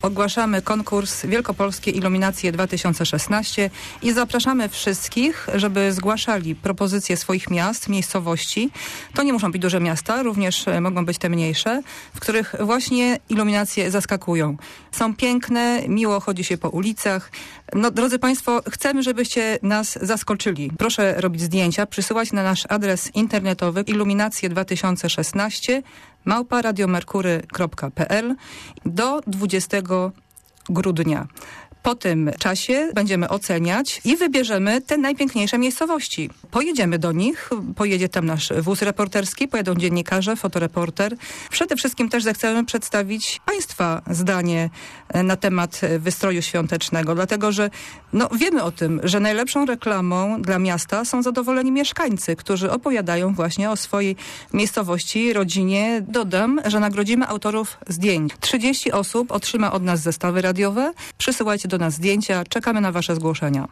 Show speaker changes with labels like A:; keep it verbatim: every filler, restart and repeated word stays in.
A: Ogłaszamy konkurs Wielkopolskie Iluminacje dwa tysiące szesnaście i zapraszamy wszystkich, żeby zgłaszali propozycje swoich miast, miejscowości. To nie muszą być duże miasta, również mogą być te mniejsze, w których właśnie iluminacje zaskakują. Są piękne, miło chodzi się po ulicach. No, drodzy Państwo, chcemy, żebyście nas zaskoczyli. Proszę robić zdjęcia, przysyłać na nasz adres internetowy iluminacje dwa tysiące szesnaście małpa radiomerkury kropka p l do dwudziestego grudnia. Po tym czasie będziemy oceniać i wybierzemy te najpiękniejsze miejscowości. Pojedziemy do nich, pojedzie tam nasz wóz reporterski, pojedą dziennikarze, fotoreporter. Przede wszystkim też zechcemy przedstawić Państwa zdanie na temat wystroju świątecznego, dlatego że no, wiemy o tym, że najlepszą reklamą dla miasta są zadowoleni mieszkańcy, którzy opowiadają właśnie o swojej miejscowości, rodzinie. Dodam, że nagrodzimy autorów zdjęć. trzydzieści osób otrzyma od nas zestawy radiowe. Przysyłajcie do nas zdjęcia. Czekamy na Wasze zgłoszenia.